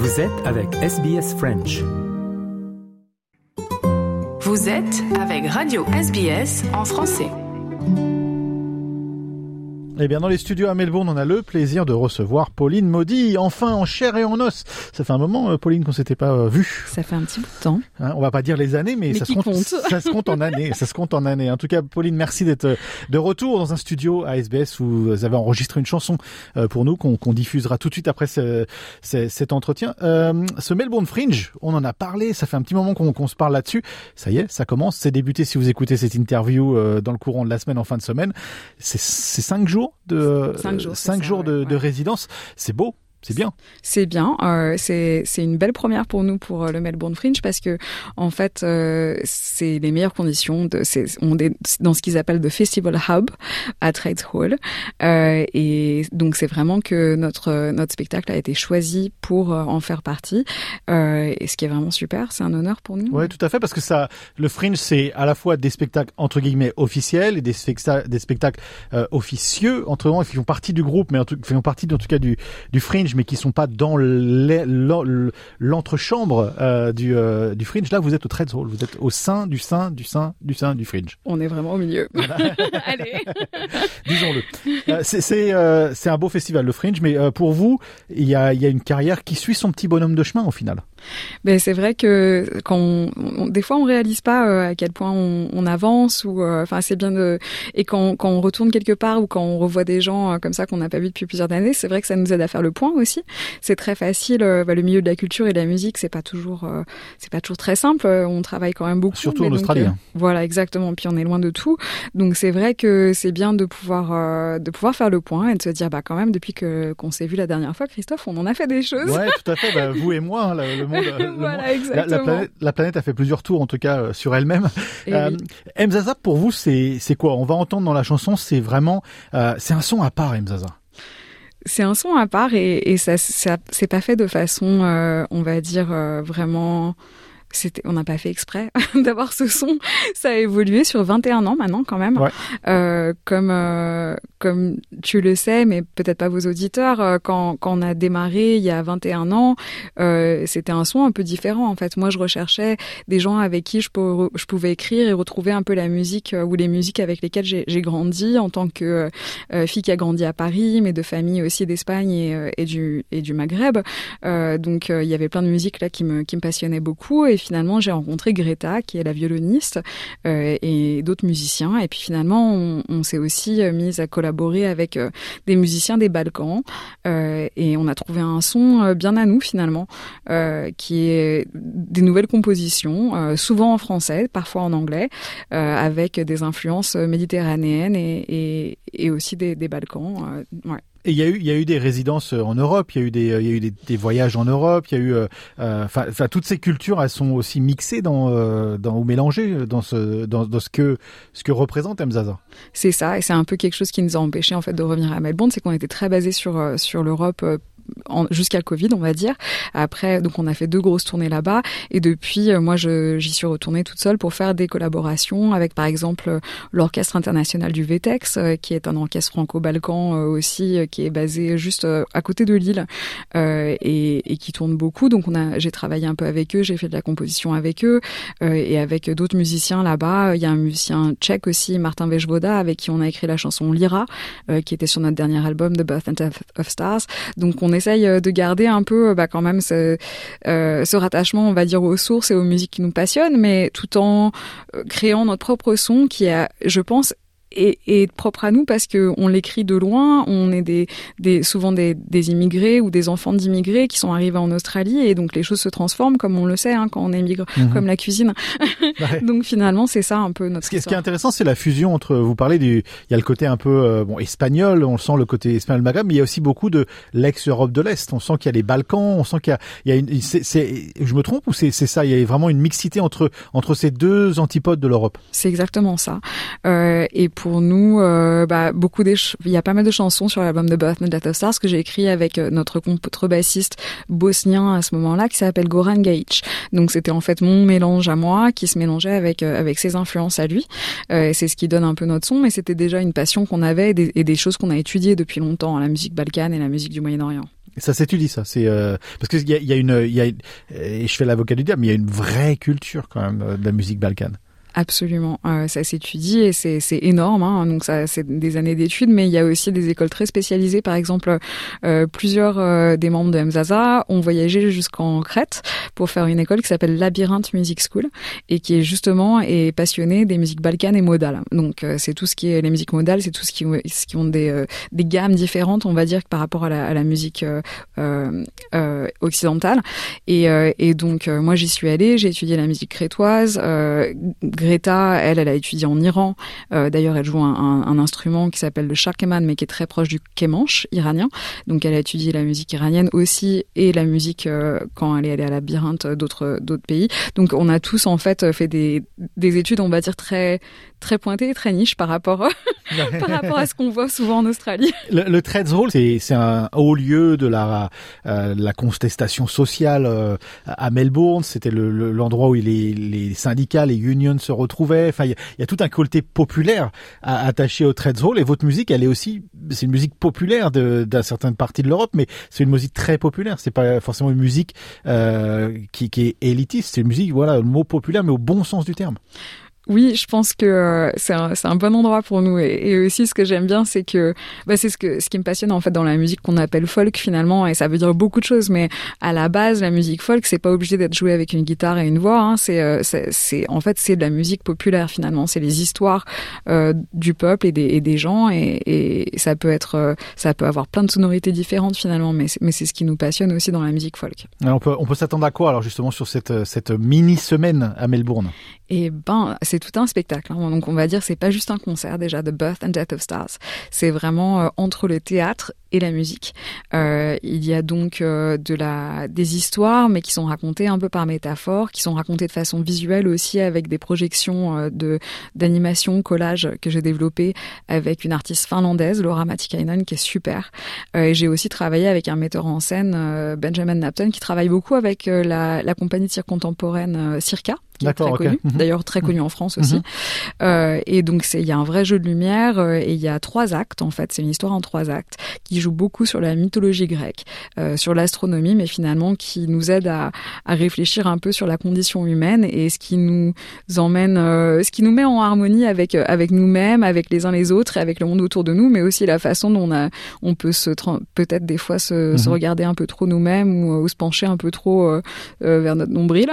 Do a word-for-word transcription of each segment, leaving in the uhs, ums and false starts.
Vous êtes avec S B S French. Vous êtes avec Radio S B S en français. Eh bien, dans les studios à Melbourne, on a le plaisir de recevoir Pauline Maudy, enfin en chair et en os. Ça fait un moment, Pauline, qu'on s'était pas euh, vu. Ça fait un petit bout de temps. Hein, on va pas dire les années, mais, mais ça, se compte, compte. ça se compte en années. Ça se compte en années. En tout cas, Pauline, merci d'être de retour dans un studio à S B S où vous avez enregistré une chanson pour nous qu'on, qu'on diffusera tout de suite après ce, ce, cet entretien. Euh, ce Melbourne Fringe, on en a parlé. Ça fait un petit moment qu'on, qu'on se parle là-dessus. Ça y est, ça commence. C'est débuté si vous écoutez cette interview euh, dans le courant de la semaine, en fin de semaine. C'est, c'est cinq jours. De cinq jours, cinq ça, jours ouais, de, ouais. de résidence, c'est beau. C'est bien. C'est bien. Euh, c'est c'est une belle première pour nous pour euh, le Melbourne Fringe parce que en fait euh, c'est les meilleures conditions. De, c'est, on est dans ce qu'ils appellent le Festival Hub à Trades Hall euh, et donc c'est vraiment que notre notre spectacle a été choisi pour euh, en faire partie. Euh, et ce qui est vraiment super, c'est un honneur pour nous. Ouais, tout à fait, parce que ça, le Fringe, c'est à la fois des spectacles entre guillemets officiels et des spectacles des spectacles euh, officieux entre eux, qui font partie du groupe, mais en tout, qui font partie en tout cas du du Fringe, mais qui sont pas dans l'entrechambre euh, du, euh, du Fringe. Là, vous êtes au Trades Hall, vous êtes au sein du sein du sein du sein du Fringe. On est vraiment au milieu. Voilà. Allez. Disons-le. Euh, c'est c'est, euh, c'est un beau festival, le Fringe, mais euh, pour vous, il y a, il y a une carrière qui suit son petit bonhomme de chemin au final. Ben c'est vrai que quand on, on, des fois on réalise pas euh, à quel point on, on avance ou enfin euh, c'est bien de et quand quand on retourne quelque part ou quand on revoit des gens euh, comme ça qu'on n'a pas vu depuis plusieurs années, c'est vrai que ça nous aide à faire le point aussi. C'est très facile. Euh, bah, le milieu de la culture et de la musique, c'est pas toujours euh, c'est pas toujours très simple. On travaille quand même beaucoup. Surtout en Australie. Euh, hein. Voilà, exactement. Puis on est loin de tout. Donc c'est vrai que c'est bien de pouvoir euh, de pouvoir faire le point et de se dire bah quand même depuis que qu'on s'est vu la dernière fois, Christophe, on en a fait des choses. Ouais, tout à fait. Bah, vous et moi, hein, le, le monde. Le voilà, monde. exactement. La, la, planète, la planète a fait plusieurs tours, en tout cas, euh, sur elle-même. Euh, oui. Mzaza, pour vous, c'est, c'est quoi? On va entendre dans la chanson, c'est vraiment, euh, c'est un son à part, Mzaza. C'est un son à part et, et ça, ça, c'est pas fait de façon, euh, on va dire, euh, vraiment... C'était, on n'a pas fait exprès d'avoir ce son. Ça a évolué sur vingt et un ans maintenant quand même. Ouais. Euh, comme euh, comme tu le sais, mais peut-être pas vos auditeurs. Euh, quand quand on a démarré il y a vingt et un ans, euh, c'était un son un peu différent en fait. Moi, je recherchais des gens avec qui je, peux, je pouvais écrire et retrouver un peu la musique euh, ou les musiques avec lesquelles j'ai, j'ai grandi en tant que euh, fille qui a grandi à Paris, mais de famille aussi d'Espagne et, euh, et du et du Maghreb. Euh, donc il euh, y avait plein de musiques là qui me qui me passionnaient beaucoup et finalement, j'ai rencontré Greta, qui est la violoniste, euh, et d'autres musiciens. Et puis finalement, on, on s'est aussi euh, mis à collaborer avec euh, des musiciens des Balkans. Euh, et on a trouvé un son euh, bien à nous, finalement, euh, qui est des nouvelles compositions, euh, souvent en français, parfois en anglais, euh, avec des influences méditerranéennes et, et, et aussi des, des Balkans. Euh, ouais. Et il y a eu, il y a eu des résidences en Europe, il y a eu des, il y a eu des, des voyages en Europe, il y a eu, enfin, euh, toutes ces cultures, elles sont aussi mixées dans, euh, dans ou mélangées dans ce, dans, dans ce que, ce que représente Mzaza. C'est ça, et c'est un peu quelque chose qui nous a empêché en fait de revenir à Melbourne, c'est qu'on était très basé sur sur l'Europe. Euh, En, jusqu'à le Covid, on va dire. Après, donc on a fait deux grosses tournées là-bas et depuis, moi, je, j'y suis retournée toute seule pour faire des collaborations avec, par exemple, l'Orchestre international du V T E X, euh, qui est un orchestre franco-balkan euh, aussi, euh, qui est basé juste euh, à côté de Lille euh, et, et qui tourne beaucoup. Donc on a, j'ai travaillé un peu avec eux, j'ai fait de la composition avec eux euh, et avec d'autres musiciens là-bas. Il y a un musicien tchèque aussi, Martin Vejvoda, avec qui on a écrit la chanson Lyra, euh, qui était sur notre dernier album, The Birth and Death of Stars. Donc on essaye de garder un peu bah, quand même ce, euh, ce rattachement, on va dire, aux sources et aux musiques qui nous passionnent, mais tout en créant notre propre son qui a, je pense, Et, et propre à nous parce que on l'écrit de loin, on est des, des souvent des, des immigrés ou des enfants d'immigrés qui sont arrivés en Australie et donc les choses se transforment comme on le sait hein, quand on émigre, mmh. comme la cuisine. Ouais. Donc finalement c'est ça un peu notre. Ce qui, ce qui est intéressant, c'est la fusion entre. Vous parlez du, il y a le côté un peu euh, bon espagnol, on le sent le côté espagnol Maghreb, mais il y a aussi beaucoup de l'ex-Europe de l'Est. On sent qu'il y a les Balkans, on sent qu'il y a, il y a une. C'est, c'est, je me trompe ou c'est, c'est ça? Il y a vraiment une mixité entre entre ces deux antipodes de l'Europe. C'est exactement ça. Euh, et pour nous, euh, bah, beaucoup des, ch- il y a pas mal de chansons sur l'album The Birth and Death of Stars que j'ai écrit avec notre contrebassiste bosnien à ce moment-là qui s'appelle Goran Gajic. Donc c'était en fait mon mélange à moi qui se mélangeait avec euh, avec ses influences à lui. Euh, et c'est ce qui donne un peu notre son, mais c'était déjà une passion qu'on avait et des, et des choses qu'on a étudiées depuis longtemps, la musique balkane et la musique du Moyen-Orient. Ça s'étudie, ça. C'est euh, parce que il y a, y a une, il y a, et je fais l'avocat du diable, mais il y a une vraie culture quand même de la musique balkane. Absolument, euh, ça s'étudie et c'est c'est énorme, hein, donc ça c'est des années d'études, mais il y a aussi des écoles très spécialisées. Par exemple, euh, plusieurs euh, des membres de Mzaza ont voyagé jusqu'en Crète pour faire une école qui s'appelle Labyrinthe Music School et qui est justement est passionnée des musiques balkanes et modales. Donc euh, c'est tout ce qui est les musiques modales, c'est tout ce qui ce qui ont des euh, des gammes différentes, on va dire, par rapport à la, à la musique euh, euh, occidentale. Et euh, et donc euh, moi j'y suis allée, j'ai étudié la musique crétoise. Euh, Greta, elle, elle a étudié en Iran. Euh, d'ailleurs, elle joue un, un, un instrument qui s'appelle le sharkeman, mais qui est très proche du kemanche iranien. Donc, elle a étudié la musique iranienne aussi et la musique euh, quand elle est allée à la labyrinthe d'autres d'autres pays. Donc, on a tous en fait fait des des études, on va dire très très pointées, très niches par rapport par rapport à ce qu'on voit souvent en Australie. Le, le Trades Hall, c'est c'est un haut lieu de la euh, la contestation sociale euh, à Melbourne. C'était le, le l'endroit où les les syndicats, les unions se retrouvaient. Enfin, il y, y a tout un côté populaire à, attaché au Trades Hall. Et votre musique, elle est aussi, c'est une musique populaire de d'une certaine partie de l'Europe, mais c'est une musique très populaire. C'est pas forcément une musique euh, qui qui est élitiste. C'est une musique, voilà, le mot populaire, mais au bon sens du terme. Oui, je pense que euh, c'est un c'est un bon endroit pour nous et, et aussi ce que j'aime bien c'est que bah c'est ce que ce qui me passionne en fait dans la musique qu'on appelle folk finalement et ça veut dire beaucoup de choses mais à la base la musique folk c'est pas obligé d'être joué avec une guitare et une voix hein, c'est euh, c'est c'est en fait c'est de la musique populaire finalement, c'est les histoires euh, du peuple et des et des gens et et ça peut être euh, ça peut avoir plein de sonorités différentes finalement mais c'est, mais c'est ce qui nous passionne aussi dans la musique folk. Alors on peut on peut s'attendre à quoi alors justement sur cette cette mini semaine à Melbourne? Et ben, c'est tout un spectacle. Hein. Donc, on va dire, c'est pas juste un concert déjà, The Birth and Death of Stars. C'est vraiment euh, entre le théâtre et la musique. Euh, il y a donc euh, de la des histoires, mais qui sont racontées un peu par métaphore, qui sont racontées de façon visuelle aussi, avec des projections euh, de d'animation, collage que j'ai développé avec une artiste finlandaise, Laura Matikainen, qui est super. Euh, et j'ai aussi travaillé avec un metteur en scène, euh, Benjamin Napton, qui travaille beaucoup avec euh, la, la compagnie de cirque contemporaine euh, Circa. Qui est très okay. connu, mmh. d'ailleurs très connu en France aussi. Mmh. Euh, et donc c'est il y a un vrai jeu de lumière euh, et il y a trois actes en fait. C'est une histoire en trois actes qui joue beaucoup sur la mythologie grecque, euh, sur l'astronomie, mais finalement qui nous aide à, à réfléchir un peu sur la condition humaine et ce qui nous emmène, euh, ce qui nous met en harmonie avec avec nous-mêmes, avec les uns les autres et avec le monde autour de nous, mais aussi la façon dont on a, on peut se peut-être des fois se, mmh. se regarder un peu trop nous-mêmes ou, ou se pencher un peu trop euh, euh, vers notre nombril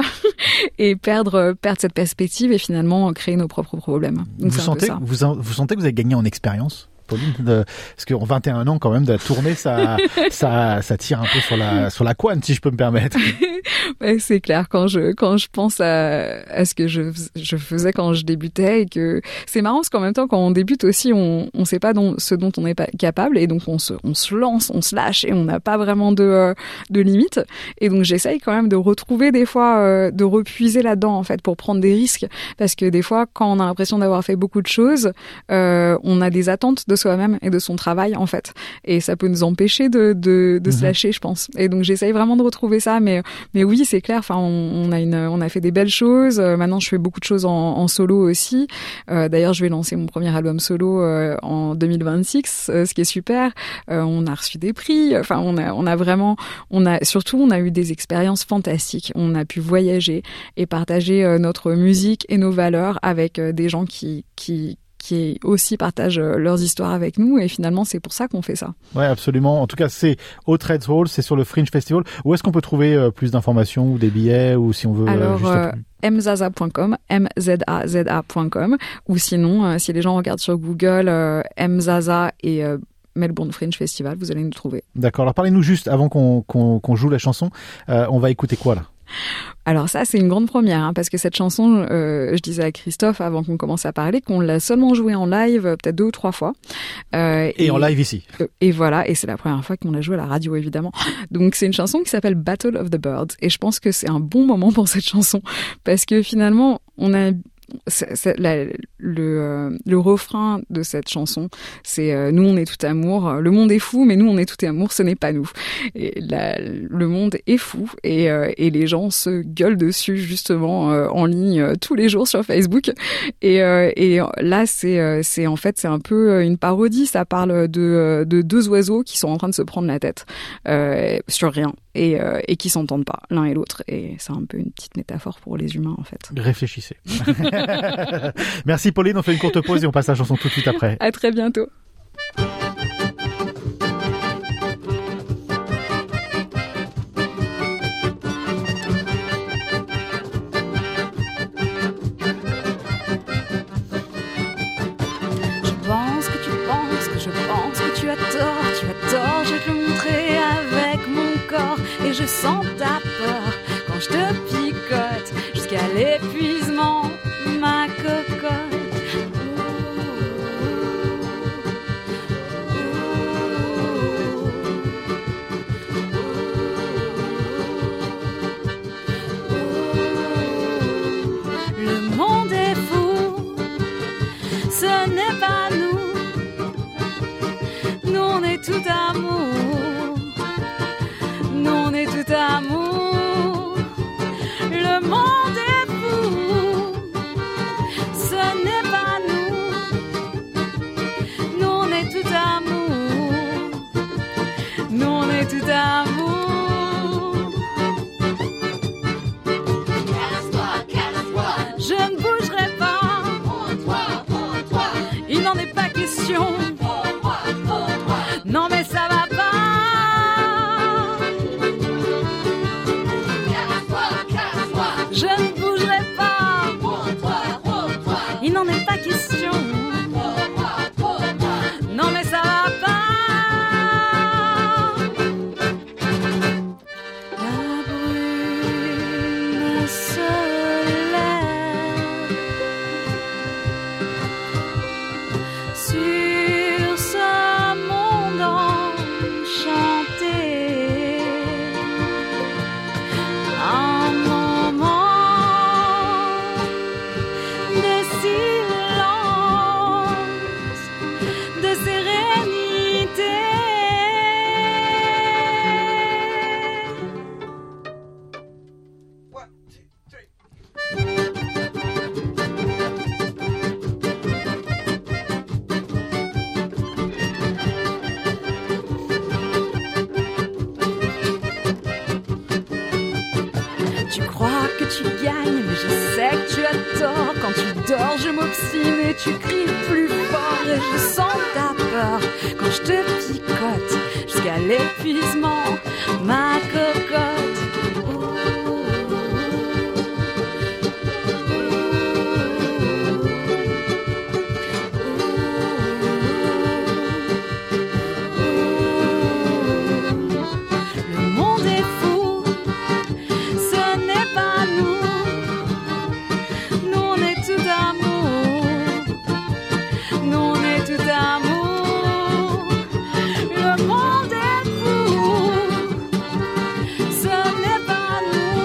et perdre perdre cette perspective et finalement créer nos propres problèmes. Donc, vous sentez, vous, vous sentez que vous avez gagné en expérience, Pauline, de, parce qu'en vingt et un ans quand même de la tournée, ça, ça, ça tire un peu sur la, sur la couenne, si je peux me permettre. Ouais, c'est clair. Quand je, quand je pense à, à ce que je, je faisais quand je débutais et que c'est marrant parce qu'en même temps, quand on débute aussi, on, on sait pas dont, ce dont on est pas capable et donc on se, on se lance, on se lâche et on n'a pas vraiment de, euh, de limites. Et donc j'essaye quand même de retrouver des fois, euh, de repuiser là-dedans en fait pour prendre des risques parce que des fois, quand on a l'impression d'avoir fait beaucoup de choses, euh, on a des attentes de soi-même et de son travail en fait et ça peut nous empêcher de, de, de mmh. se lâcher, je pense. Et donc j'essaye vraiment de retrouver ça, mais mais oui, c'est clair. Enfin, on, on a une, on a fait des belles choses. Euh, maintenant, je fais beaucoup de choses en, en solo aussi. Euh, d'ailleurs, je vais lancer mon premier album solo euh, en deux mille vingt-six, euh, ce qui est super. Euh, on a reçu des prix. Enfin, on a, on a vraiment, on a surtout, on a eu des expériences fantastiques. On a pu voyager et partager euh, notre musique et nos valeurs avec euh, des gens qui, qui qui aussi partagent leurs histoires avec nous et finalement c'est pour ça qu'on fait ça. Ouais, absolument. En tout cas, c'est au Trades Hall, c'est sur le Fringe Festival. Où est-ce qu'on peut trouver euh, plus d'informations ou des billets ou si on veut Alors, euh, juste euh, mzaza point com, m z a z a point com ou sinon euh, si les gens regardent sur Google euh, Mzaza et euh, Melbourne Fringe Festival, vous allez nous trouver. D'accord. Alors parlez-nous juste avant qu'on qu'on, qu'on joue la chanson. Euh, on va écouter quoi là? Alors ça, c'est une grande première, hein, parce que cette chanson, euh, je disais à Christophe avant qu'on commence à parler qu'on l'a seulement jouée en live peut-être deux ou trois fois. Euh, et, et en live ici. Euh, et voilà, et c'est la première fois qu'on l'a jouée à la radio évidemment. Donc c'est une chanson qui s'appelle Battle of the Birds, et je pense que c'est un bon moment pour cette chanson, parce que finalement, on a... C'est, c'est, la, le, euh, le refrain de cette chanson, c'est euh, « Nous, on est tout amour. Le monde est fou, mais nous, on est tout amour. Ce n'est pas nous. » Et la, le monde est fou et, euh, et les gens se gueulent dessus justement euh, en ligne euh, tous les jours sur Facebook. Et, euh, et là, c'est, euh, c'est en fait, c'est un peu une parodie. Ça parle de, de deux oiseaux qui sont en train de se prendre la tête euh, sur rien et, euh, et qui s'entendent pas l'un et l'autre. Et c'est un peu une petite métaphore pour les humains en fait. Réfléchissez. Merci Pauline, on fait une courte pause et on passe à la chanson tout de suite après. À très bientôt. Je pense que tu penses que je pense que tu as tort, tu as tort, je vais te le montrer avec mon corps et je sens ta peur quand je te picote jusqu'à l'épuisement. Ma cocotte. Le monde est fou, ce n'est pas nous. Nous on est tout amour. Nous on est tout amour. Le monde est fou. Ce n'est pas nous. Nous on est tout amour. Nous on est tout amour. Casse-toi, casse-toi. Je ne bougerai pas. Pour toi, pour toi. Il n'en est pas question. Pour moi, pour moi. Non mais ça va pas. Casse-toi, casse-toi. Je ne bougerai pas. Pour toi, pour toi. Il n'en est pas question. Pour moi, pour moi. Non mais ça va pas. La brume se lève sur ce monde enchanté. Un moment de silence, de sérénité. Tu crois que tu gagnes, mais je sais que tu as tort. Quand tu dors, je m'obstine et tu cries plus fort. Et je sens ta peur quand je te picote jusqu'à l'épuisement. Ma cocotte. Le monde est fou. Ce n'est pas nous. Nous on est tout amour. Nous on est tout amour. Le monde est fou. Ce n'est pas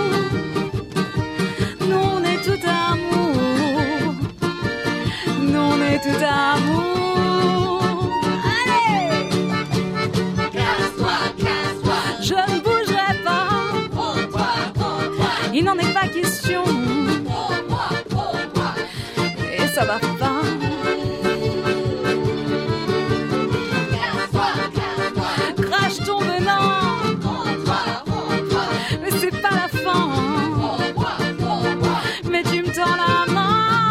nous. Nous on est tout amour. Nous on est tout amour. Allez! Casse-toi, casse-toi. Je ne bougerai pas. Pour toi, pour toi. Il n'en est pas question. Pour moi, pour moi. Et ça va pas. Casse-toi, casse-toi. Crache ton venin. Pour toi, pour toi. Mais c'est pas la fin. Pour moi, pour moi. Mais tu me tends la main.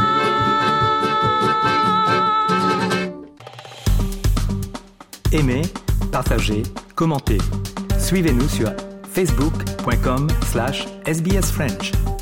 Aimez, partagez, commentez. Suivez-nous sur facebook point com slash S B S French.